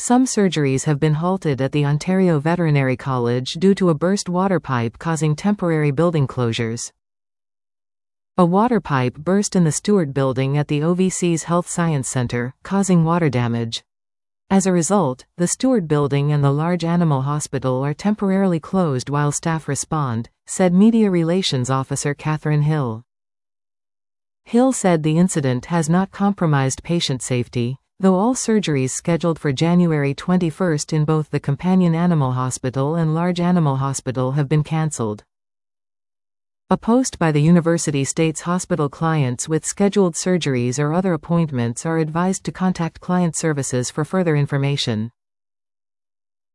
Some surgeries have been halted at the Ontario Veterinary College due to a burst water pipe causing temporary building closures. A water pipe burst in the Stewart Building at the OVC's Health Science Centre, causing water damage. As a result, the Stewart Building and the Large Animal Hospital are temporarily closed while staff respond, said Media Relations Officer Catherine Hill. Hill said the incident has not compromised patient safety, though all surgeries scheduled for January 21 in both the Companion Animal Hospital and Large Animal Hospital have been cancelled. A post by the university states hospital clients with scheduled surgeries or other appointments are advised to contact client services for further information.